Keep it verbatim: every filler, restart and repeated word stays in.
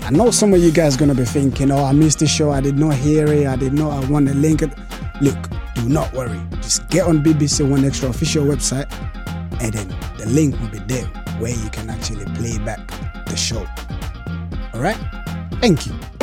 I know some of you guys are going to be thinking, oh, I missed the show, I did not hear it, I did not, I want to link it. Look, do not worry. Just get on B B C One Extra official website and then the link will be there where you can actually play back the show. Alright? Thank you.